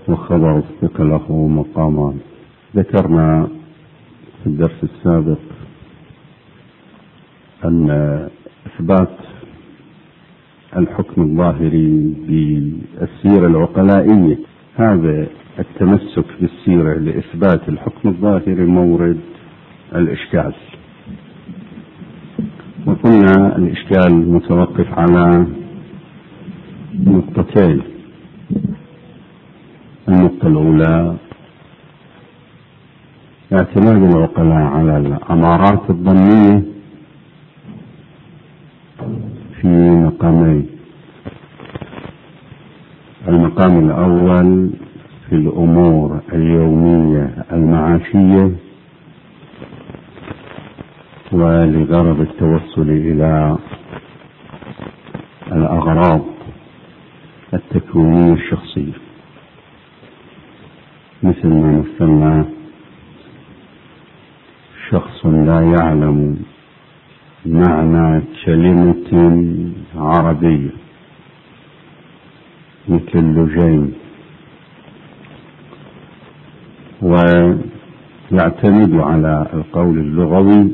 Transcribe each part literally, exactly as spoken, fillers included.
وخبر الثقة له مقامان. ذكرنا في الدرس السابق أن إثبات الحكم الظاهري بالسيرة العقلائية، هذا التمسك بالسيرة لإثبات الحكم الظاهري مورد الإشكال، وقلنا الإشكال متوقف على نقطتين. النقطة الأولى اعتماد العقلاء على الأمارات الظنية في مقامين. المقام الأول في الأمور اليومية المعاشية ولغرض التوصل إلى الأغراض التكوينية الشخصية، مثل ما مثلنا شخص لا يعلم معنى كلمة عربية مثل اللجين، ويعتمد على القول اللغوي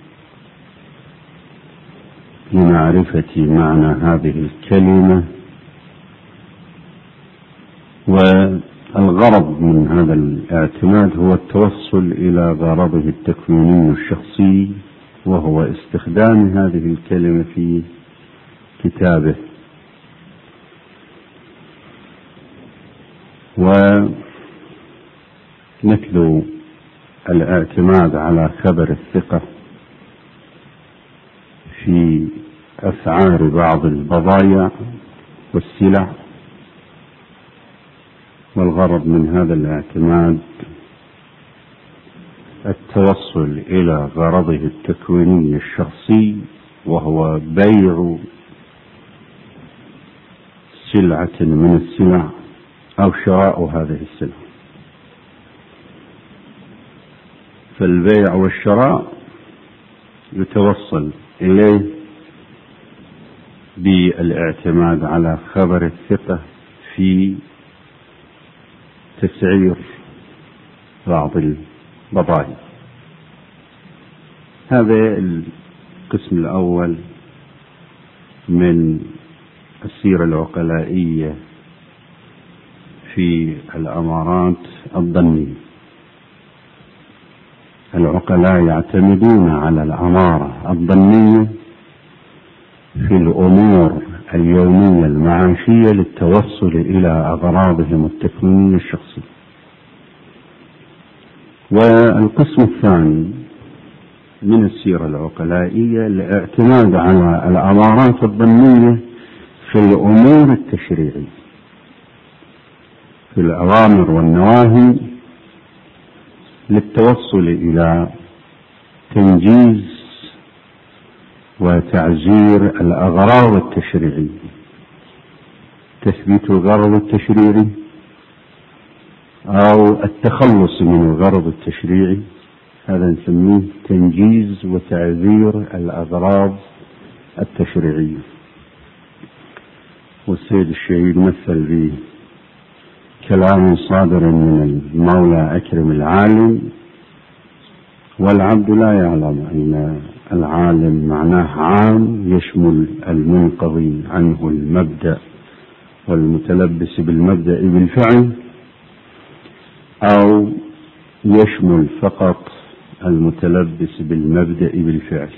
لمعرفة معنى هذه الكلمة، والغرض من هذا الاعتماد هو التوصل إلى غرضه التكويني الشخصي، وهو استخدام هذه الكلمة في كتابه. ومثل الاعتماد على خبر الثقة في أسعار بعض البضائع والسلع، والغرض من هذا الاعتماد التوصل إلى غرضه التكويني الشخصي، وهو بيع سلعة من السلع أو شراء هذه السلع. فالبيع والشراء يتوصل إليه بالاعتماد على خبر الثقة في تسعير بعض البضائع. هذا القسم الأول من السيرة العقلائية في الأمارات الظنية. العقلاء يعتمدون على الأمارة الظنية في الأمور اليومية المعاشية للتوصل إلى أغراضهم التكوينية الشخصية. والقسم الثاني من السيرة العقلائية الاعتماد على الأمارات الظنية في الأمور التشريعية، في الأوامر والنواهي، للتوصل إلى تنجيز وتعزير الأغراض التشريعية. تثبيت الغرض التشريعي أو التخلص من الغرض التشريعي، هذا نسميه تنجيز وتعزير الأغراض التشريعية. والسيد الشهيد مثل بكلام صادر من المولى أكرم العالم: والعبد لا يعلم أن العالم معناه عام يشمل المنقضي عنه المبدأ والمتلبس بالمبدأ بالفعل، أو يشمل فقط المتلبس بالمبدأ بالفعل.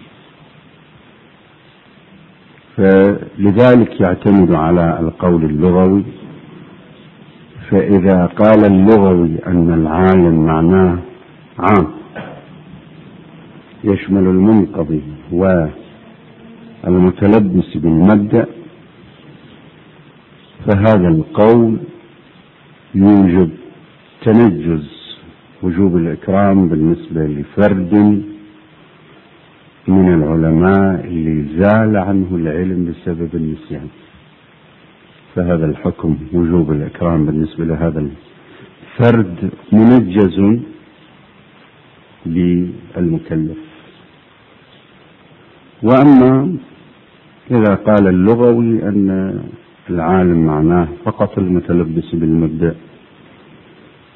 فلذلك يعتمد على القول اللغوي. فإذا قال اللغوي أن العالم معناه عام يشمل المنقضي والمتلبس بالمبدأ، فهذا القول يوجب تنجز وجوب الإكرام بالنسبة لفرد من العلماء اللي زال عنه العلم بسبب النسيان. فهذا الحكم وجوب الإكرام بالنسبة لهذا الفرد منجز للمكلف. وأما إذا قال اللغوي أن العالم معناه فقط المتلبس بالمبدأ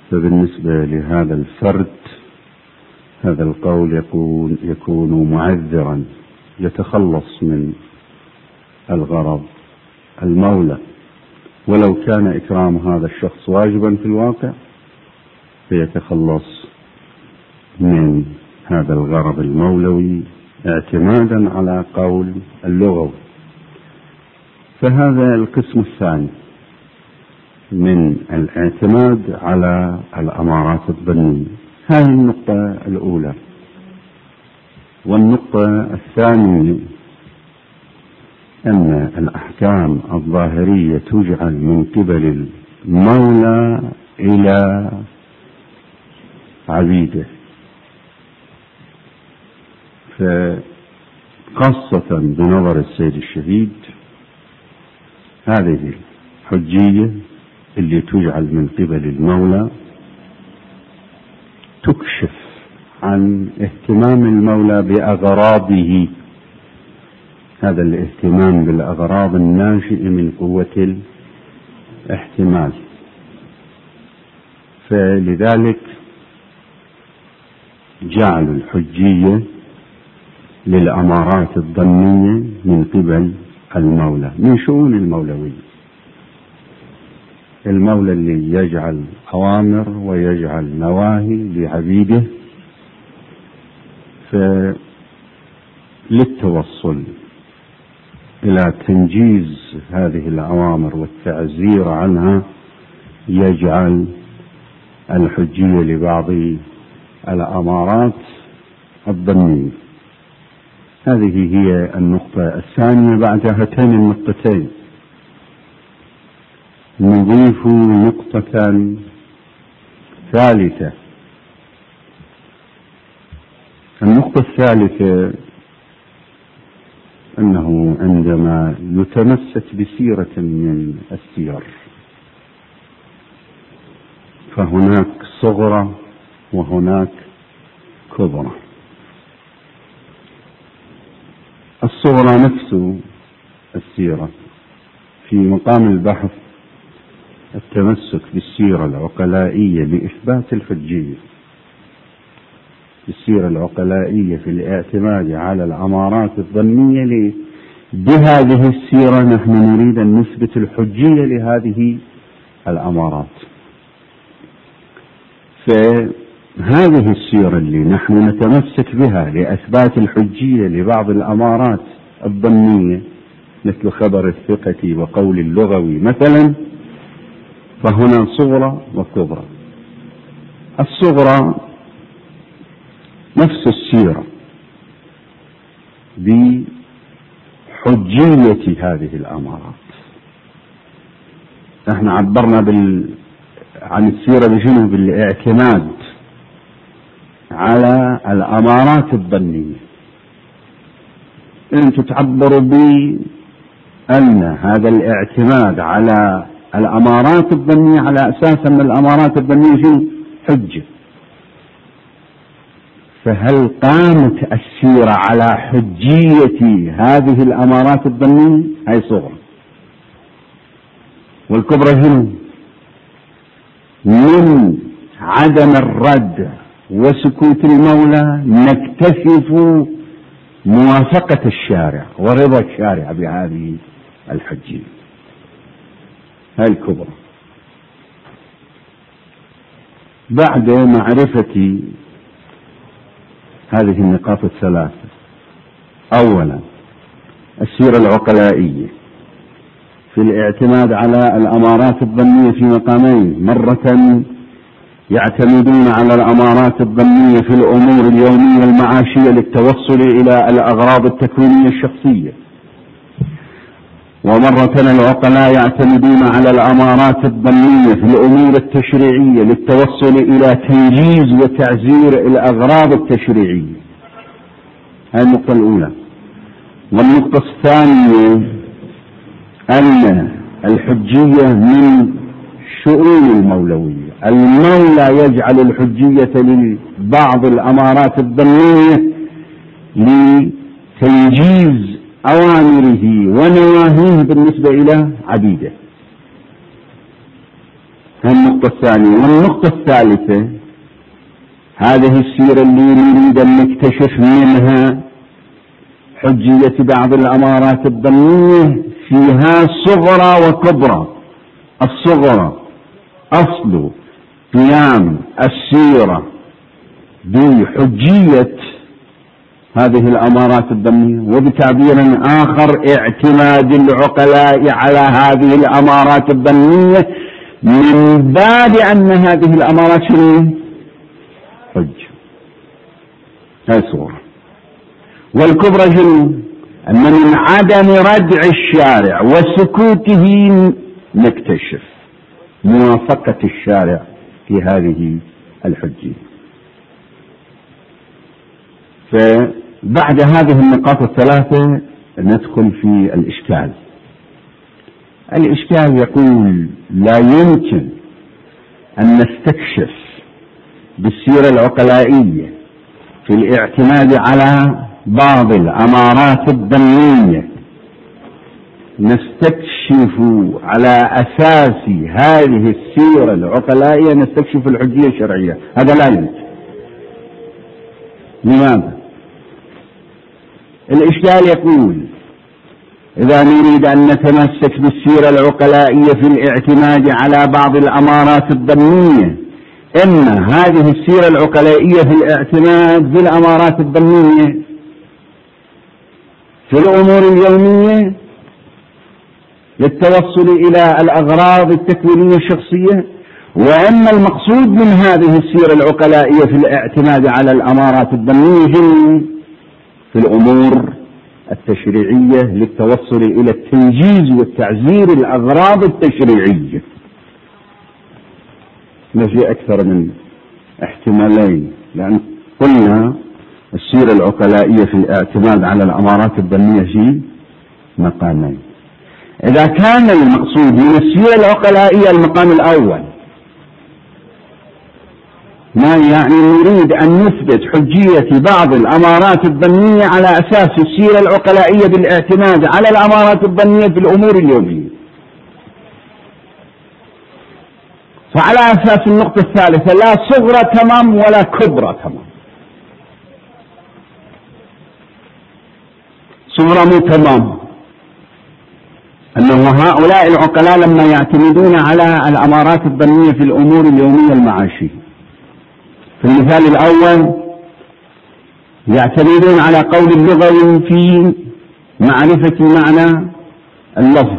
فبالنسبة لهذا الفرد هذا القول يكون, يكون معذرا، يتخلص من الغرض المولى، ولو كان إكرام هذا الشخص واجبا في الواقع فيتخلص من هذا الغرض المولوي اعتمادا على قول اللغوي. فهذا القسم الثاني من الاعتماد على الأمارات الظنية. هذه النقطة الأولى. والنقطة الثانية أن الأحكام الظاهرية تجعل من قبل المولى إلى عبيده، فخاصة بنظر السيد الشهيد هذه الحجية اللي تجعل من قبل المولى تكشف عن اهتمام المولى بأغراضه، هذا الاهتمام بالأغراض الناشئ من قوة الاحتمال. فلذلك جعل الحجية للأمارات الظنية من قبل المولى من شؤون المولوية. المولى اللي يجعل أوامر ويجعل نواهي لعبيده، فللتوصل إلى تنجيز هذه الأوامر والتعزير عنها يجعل الحجية لبعض الأمارات الظنية. هذه هي النقطة الثانية. بعد هاتين النقطتين نضيف نقطة ثالثة. النقطة الثالثة أنه عندما يتمسك بسيرة من السير فهناك صغرى وهناك كبرى. الصغرى نفس السيرة في مقام البحث التمسك بالسيرة العقلائية لإثبات الحجية، السيرة العقلائية في الاعتماد على الأمارات الظنية لي بهذه السيرة نحن نريد أن نثبت الحجية لهذه الأمارات. فهذه السيرة اللي نحن نتمسك بها لإثبات الحجية لبعض الأمارات الظنية مثل خبر الثقة وقول اللغوي مثلا، فهنا صغرى وكبرى. الصغرى نفس السيرة بحجية هذه الأمارات. احنا عبرنا بال... عن السيرة بشنو؟ بالاعتماد على الأمارات الظنية. انتم تعبروا بأن هذا الاعتماد على الأمارات الظنية على أساس أن الأمارات الظنية شنو؟ حجة. فهل قامت السيرة على حجية هذه الأمارات الظنية؟ هاي صغرى. والكبرى شنو؟ من عدم الرد وسكوت المولى نكتشف موافقة الشارع ورضا الشارع بهذه الحجية. هاي الكبرى. بعد معرفة هذه النقاط الثلاثة، أولا السيرة العقلائية في الاعتماد على الأمارات الظنية في مقامين: مرة يعتمدون على الأمارات الظنية في الأمور اليومية المعاشية للتوصل إلى الأغراض التكوينية الشخصية، ومرة العقلاء يعتمدون على الأمارات الظنية في الأمور التشريعية للتوصل إلى تنجيز وتعزير الأغراض التشريعية. هذه النقطة الأولى. والنقطة الثانية أن الحجية من شؤون المولوية. المولى يجعل الحجية لبعض الأمارات الظنية لتنجيز أوامره ونواهيه بالنسبة إلى عبيده. النقطة الثانية. والنقطة الثالثة، هذه السيرة اللي نريد أن نكتشف منها حجية بعض الأمارات الظنية فيها صغرى وكبرى. الصغرى أصل قيام السيرة بحجية هذه الأمارات الظنية، وبتعبير آخر اعتماد العقلاء على هذه الأمارات الظنية من باب أن هذه الأمارات شنو؟ حجة. هاي صورة. والكبرى شنو؟ أن من عدم ردع الشارع وسكوته نكتشف موافقة الشارع في هذه الحجية. فبعد هذه النقاط الثلاثة ندخل في الإشكال. الإشكال يقول لا يمكن أن نستكشف بالسيرة العقلائية في الاعتماد على بعض الأمارات الظنية، نستكشف على أساس هذه السيرة العقلائية نستكشف الحجية الشرعية. هذا لا يمكن. لماذا؟ الإشكال يقول إذا نريد أن نتمسك بالسيرة العقلائية في الاعتماد على بعض الأمارات الظنية، إما هذه السيرة العقلائية في الاعتماد بالأمارات الظنية في الأمور اليومية للتوصل إلى الأغراض التكوينية الشخصية، وأما المقصود من هذه السيرة العقلائية في الاعتماد على الأمارات الظنية في الأمور التشريعية للتوصل إلى التنجيز والتعزير الأغراض التشريعية. ما في أكثر من احتمالين، لأن قلنا السيرة العقلائية في الاعتماد على الأمارات الظنية في مقامين. إذا كان المقصود من السيرة العقلائية المقام الأول، ما يعني نريد أن نثبت حجية بعض الأمارات الظنية على أساس السيرة العقلائية بالاعتماد على الأمارات الظنية في الأمور اليومية. فعلى أساس النقطة الثالثة لا صغرى تمام ولا كبرى تمام. صغرى مو تمام، أنه هؤلاء العقلاء لما يعتمدون على الأمارات الظنية في الأمور اليومية المعاشية، في المثال الأول يعتمدون على قول اللغوي في معرفة معنى اللفظ،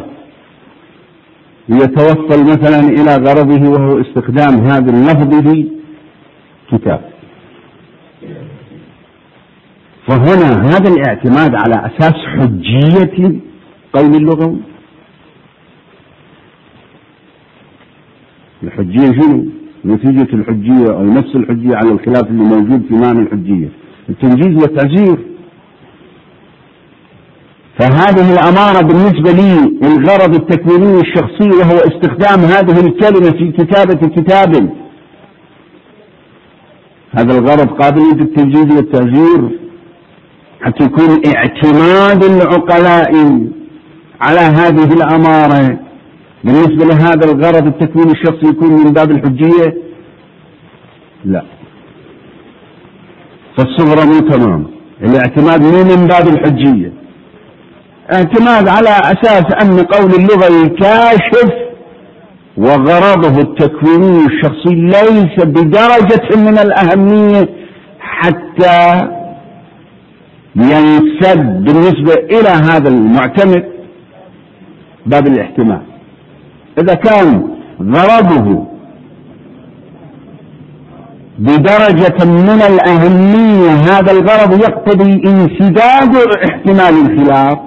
يتوصل مثلا إلى غرضه وهو استخدام هذا اللفظ في كتاب. فهنا هذا الاعتماد على أساس حجية قول اللغوي. الحجية شنو؟ نتيجة الحجية أو نفس الحجية على الخلاف اللي موجود في معنى الحجية، التنجيز والتعزير. فهذه الأمارة بالنسبة لي الغرض التكويني الشخصي وهو استخدام هذه الكلمة في كتابة كتاب، هذا الغرض قابل للتنجيز والتعزير، حتى يكون اعتماد العقلاء على هذه الأمارة بالنسبة لهذا الغرض التكويني الشخصي يكون من باب الحجية. لا، فالصغرى مو تمام. الاعتماد مو من باب الحجية، اعتماد على أساس أن قول اللغوي كاشف وغرضه التكويني الشخصي ليس بدرجة من الأهمية حتى ينسب بالنسبة إلى هذا المعتمد باب الاحتمال. إذا كان غرضه بدرجة من الأهمية هذا الغرض يقتضي انسداد احتمال الخلاف،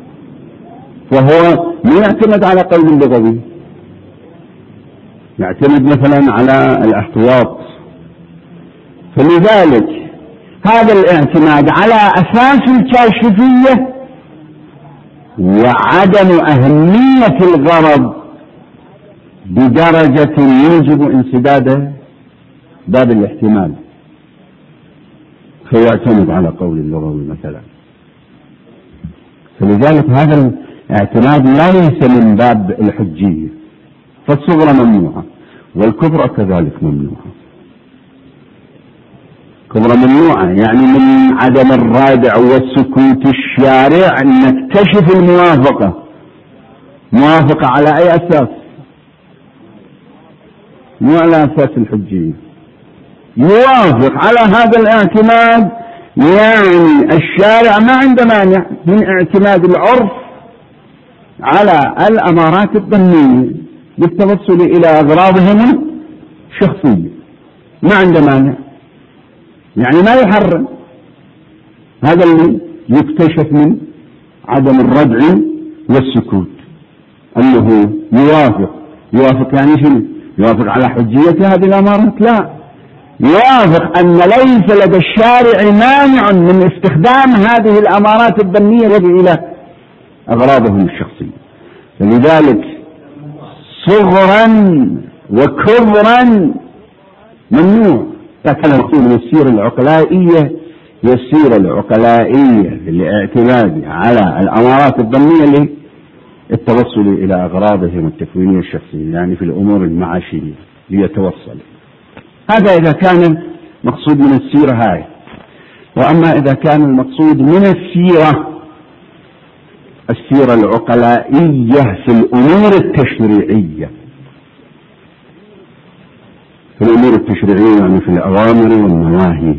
وهو يعتمد على قول اللغوي، يعتمد مثلا على الاحتياط. فلذلك هذا الاعتماد على أساس الكاشفية وعدم أهمية الغرض بدرجة يوجب انسداد باب الاحتمال، فيعتمد على قول اللغوي مثلا. فلذلك هذا الاعتماد ليس من باب الحجية، فالصغرى ممنوعة. والكبرى كذلك ممنوعة. كبرى ممنوعة يعني من عدم الرادع والسكوت الشارع نكتشف الموافقة. موافقة على أي أساس؟ مو على أساس الحجية، يوافق على هذا الاعتماد، يعني الشارع ما عنده مانع من اعتماد العرف على الأمارات الظنية بالتوصل إلى أغراضهم الشخصية، ما عنده مانع، يعني ما يحرم. هذا اللي يكتشف من عدم الردع والسكوت، أنه يوافق. يوافق يعني شنو؟ يوافق على حجية هذه الأمارات؟ لا، يوافق أن ليس لدى الشارع مانع من استخدام هذه الأمارات الظنية إلى أغراضهم الشخصية. فلذلك صغرا وكبرا ممنوع. لكن المقصود من السيرة العقلائية هي السيرة العقلائية للاعتماد على الأمارات الظنية للتوصل إلى أغراضهم التكوينية الشخصية، يعني في الأمور المعاشية ليتوصل. هذا إذا كان المقصود من السيرة هاي. وأما إذا كان المقصود من السيرة السيرة العقلائية في الأمور التشريعية، في الأمور التشريعية يعني في الأوامر والنواهي،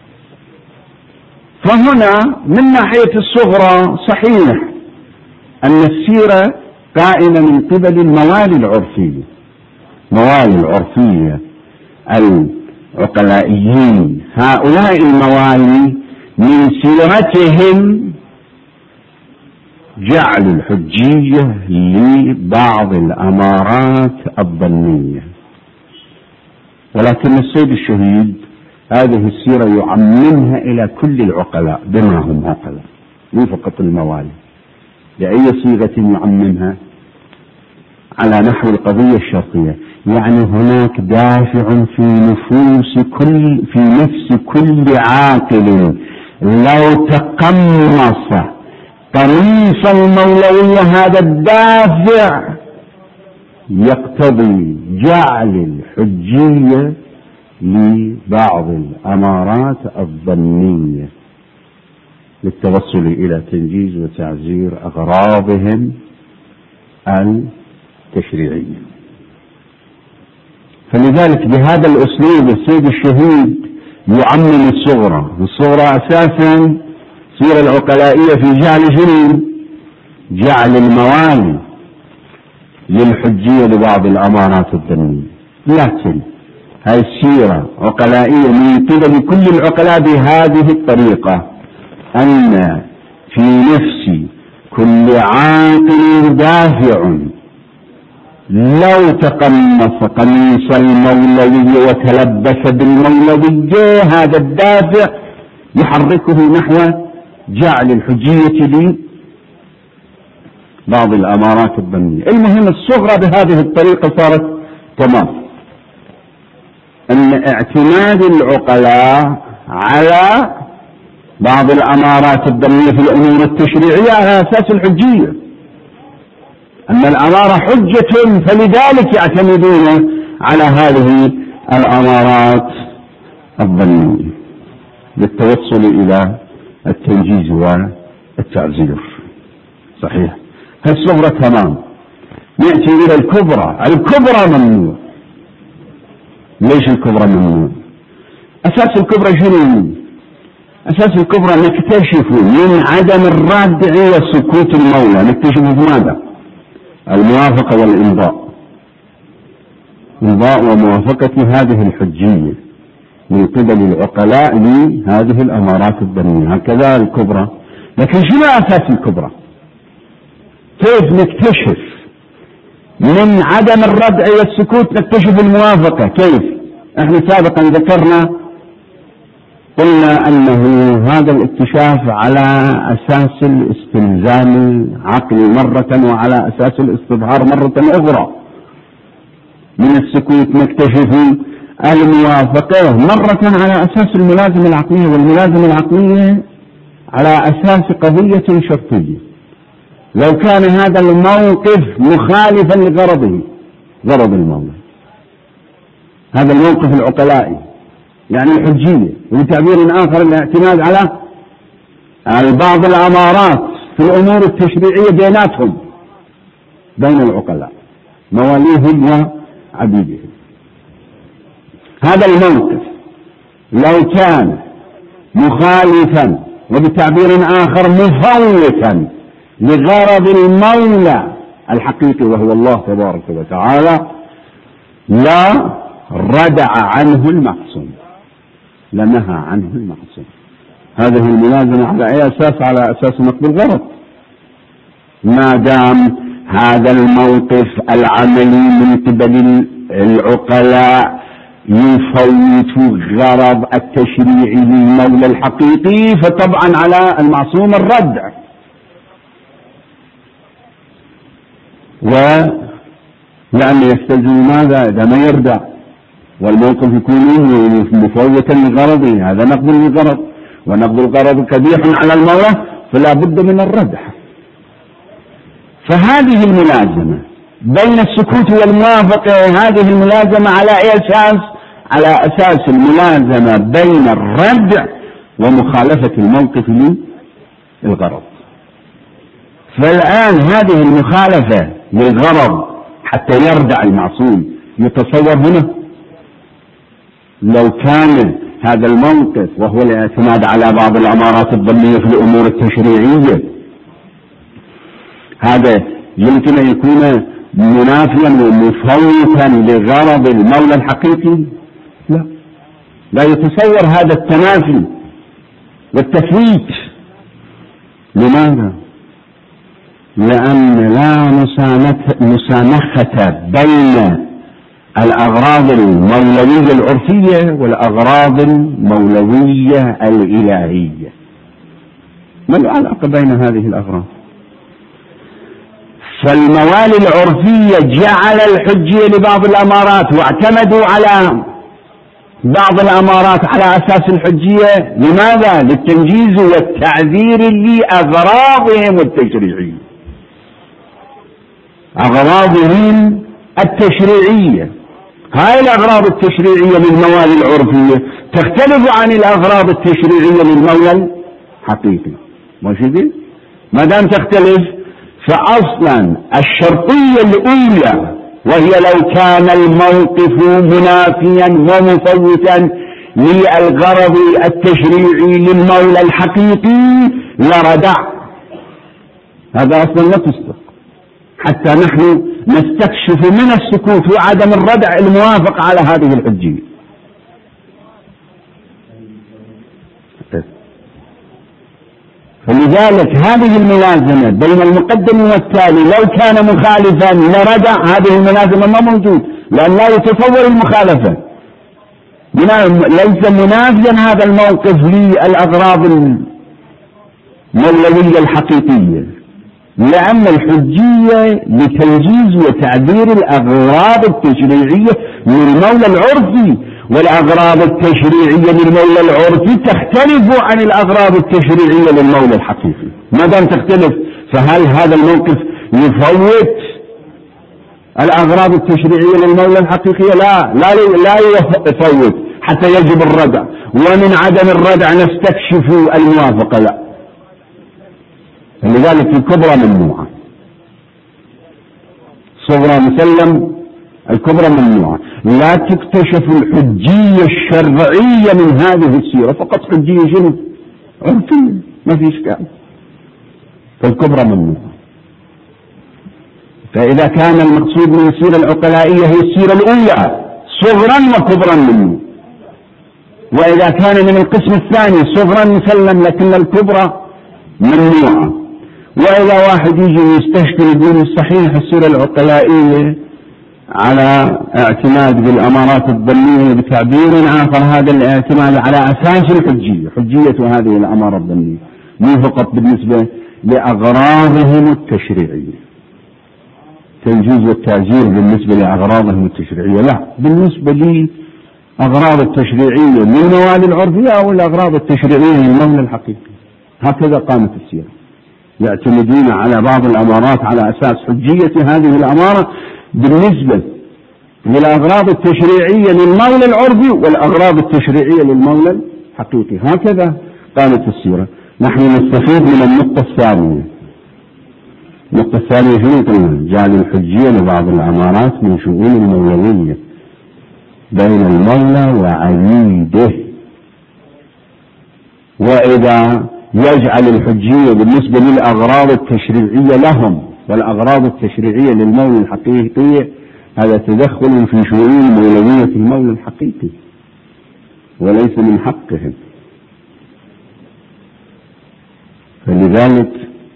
فهنا من ناحية الصغرى صحيح أن السيرة قائمة من قبل الموالي العرفية. موالي العرفية العقلائيين، هؤلاء الموالي من سيرتهم جعل الحجية لبعض الأمارات الظنية. ولكن السيد الشهيد هذه السيرة يعممها إلى كل العقلاء بما هم عقلاء، مو فقط الموالي. لأي صيغة يعممها؟ على نحو القضية الشرطية، يعني هناك دافع في نفوس كل في نفس كل عاقل لو تقمص قميص المولوية، هذا الدافع يقتضي جعل الحجية لبعض الأمارات الظنية للتوصل إلى تنجيز وتعزير أغراضهم التشريعية. فلذلك بهذا الأسلوب السيد الشهيد يعمم الصغرى. الصغرى أساسا السيرة العقلائية في جعل شنو؟ جعل الموالي للحجية لبعض الأمارات الظنية. لكن هذه السيرة عقلائية من قبل كل العقلاء بهذه الطريقة، أن في نفس كل عاقل دافع لو تقمص قميص المولوية وتلبس بالمولوية، هذا الدافع يحركه نحو جعل الحجية لبعض الأمارات الظنية. المهم الصغرى بهذه الطريقة صارت تمام، أن اعتماد العقلاء على بعض الأمارات الظنية في الأمور التشريعية على أساس الحجية، أن الأمارة حجة، فلذلك يعتمدون على هذه الأمارات الظنية للتوصل إلى التنجيز والتعزير. صحيح، هالصغرى تمام. نأتي إلى الكبرى. الكبرى ممنوع. ليش الكبرى ممنوع؟ أساس الكبرى شنو؟ أساس الكبرى نكتشف من عدم الرادع وسكوت المولى، نكتشف ماذا؟ الموافقة والإمضاء، إمضاء وموافقة هذه الحجية من قبل العقلاء لهذه الأمارات الظنية. هكذا الكبرى. لكن شنو أساس الكبرى؟ كيف نكتشف من عدم الردع والسكوت نكتشف الموافقة؟ كيف؟ احنا سابقا ذكرنا قلنا أنه هذا الاكتشاف على أساس الاستلزام العقلي مرة، وعلى أساس الاستظهار مرة أخرى. من السكوت نكتشف الموافقة مرة على أساس الملازمة العقلية، والملازمة العقلية على أساس قضية شرطية. لو كان هذا الموقف مخالفا لغرضه، غرض المولى، هذا الموقف العقلائي يعني الحجية، وبتعبير آخر الاعتماد على بعض الأمارات في الأمور التشريعية بيناتهم بين العقلاء مواليهم وعبيدهم. هذا الموقف لو كان مخالفا وبتعبير آخر مفوتا لغرض المولى الحقيقي وهو الله تبارك وتعالى لا ردع عنه المعصوم، لنهى عنه المعصوم. هذه الملازمة على أي أساس؟ على أساس نقد الغرض. ما دام هذا الموقف العملي من قبل العقلاء يفوت غرض التشريع للمولى الحقيقي فطبعا على المعصوم الردع. ولأن يستلزم ماذا؟ إذا ما يردع والموقف يكون مفوتا لغرضه، هذا نقد للغرض، ونقد الغرض قبيح على المولى فلا بد من الردع. فهذه الملازمة بين السكوت والموافقة، هذه الملازمة على أي أساس؟ على أساس الملازمة بين الردع ومخالفة الموقف للغرض. فالآن هذه المخالفة للغرض حتى يردع المعصوم يتصور هنا لو كان هذا الموقف وهو الاعتماد على بعض الأمارات الظنية في الأمور التشريعية، هذا يمكن أن يكون منافيا ومفوتا لغرض المولى الحقيقي؟ لا، لا يتصور هذا التنافي والتفويت. لماذا؟ لأن لا مسامحة بين الأغراض المولوية العرفية والأغراض المولوية الإلهية. ما العلاقة بين هذه الأغراض؟ فالموالي العرفية جعل الحجية لبعض الأمارات واعتمدوا على بعض الأمارات على أساس الحجية. لماذا؟ للتنجيز والتعذير لأغراضهم التشريعية، أغراضهم التشريعية. هاي الأغراض التشريعية للموالي العرفية تختلف عن الأغراض التشريعية للمولى الحقيقي. ماشي دي؟ ما دام تختلف فأصلا الشرطية الأولى وهي لو كان الموقف منافيا ومفوتا للغرض التشريعي للمولى الحقيقي لردع. هذا أصلا لا تصدق، حتى نحن نستكشف من السكوت وعدم الردع الموافق على هذه الحجية. فلذلك هذه الملازمة بين المقدم والتالي لو كان مخالفا لردع، هذه الملازمة ما موجود، لأن لا يتصور المخالفة، ليس منافيا هذا الموقف للأغراض المولوية الحقيقية، لأن الحجية لتنجيز وتعبير الأغراض التشريعية للمولى العرفي، والأغراض التشريعية للمولى العرفي تختلف عن الأغراض التشريعية للمولى الحقيقي. ما دام تختلف فهل هذا الموقف يفوت الأغراض التشريعية للمولى الحقيقية؟ لا لا لا يفوت، حتى يجب الردع، ومن عدم الردع نستكشف الموافقة. لا، لذلك الكبرى ممنوعة، صغرى مسلم، الكبرى ممنوعة. لا تكتشف الحجية الشرعية من هذه السيرة، فقط حجية شنو؟ عرفية، ما في إشكال. فالكبرى ممنوعة. فإذا كان المقصود من السيرة العقلائية هي السيرة الأولى صغرا وكبرا منه، وإذا كان من القسم الثاني صغرا مسلم لكن الكبرى ممنوعة. وإذا واحد يجي يستشكل يقول الصحيح السيرة العقلائية على اعتماد بالأمارات الظنية بتعبير آخر، هذا الاعتماد على أساس الحجية، حجية هذه الأمارة الظنية مو فقط بالنسبة لأغراضهم التشريعية، تنجيز والتعزير بالنسبة لأغراضهم التشريعية، لا، بالنسبة لأغراض التشريعية للموالي العرفية أو الأغراض التشريعية للمولى الحقيقي. هكذا قامت السيرة، يعتمدون على بعض الأمارات على أساس حجية هذه الأمارة بالنسبة للأغراض التشريعية للمولى العرفي والأغراض التشريعية للمولى الحقيقي. هكذا قامت السيرة. نحن نستفيد من النقطة الثانية. النقطة الثانية شنو قلنا؟ جعل الحجية لبعض الأمارات من شؤون المولوية بين المولى وعبيده. وإذا يجعل الحجية بالنسبة للأغراض التشريعية لهم والأغراض التشريعية للمولى الحقيقي، هذا تدخل في شؤون مولوية المولى الحقيقي وليس من حقهم. فلذلك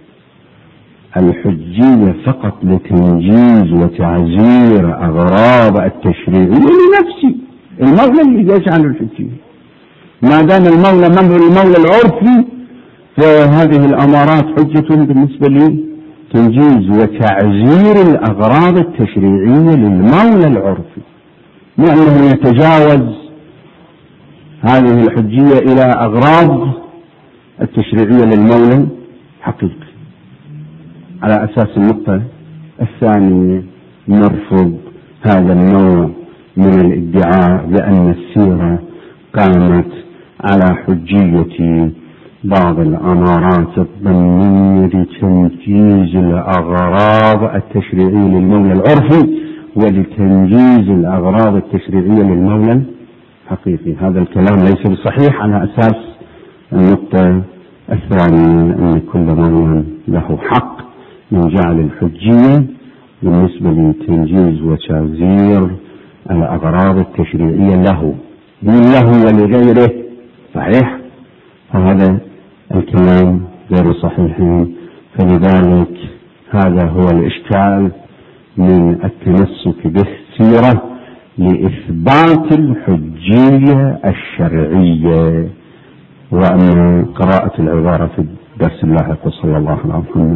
الحجية فقط لتنجيز وتعزير أغراض التشريعية لنفسه. المولى اللي يجعل الحجية، ما دام المولى من هو المولى العرفي فهذه الأمارات حجة بالنسبة لتنجيز وتعزير الأغراض التشريعية للمولى العرفي، لأنه يتجاوز هذه الحجية إلى أغراض التشريعية للمولى الحقيقي. على أساس النقطة الثانية نرفض هذا النوع من الادعاء بأن السيرة قامت على حجية بعض الأمارات الضمنية لتنجيز الأغراض التشريعية للمولى العرفي ولتنجيز الأغراض التشريعية للمولى الحقيقي. هذا الكلام ليس بصحيح على أساس النقطة الثانية أن كل مولى له حق من جعل الحجية بالنسبة لتنجيز وتعزير الأغراض التشريعية له من له ولغيره. صحيح؟ فهذا الكلام غير صحيح. فلذلك هذا هو الإشكال من التمسك بالسيرة لإثبات الحجية الشرعية. وأما قراءة العبارة في الدرس اللاحق. صلى الله عليه وسلم.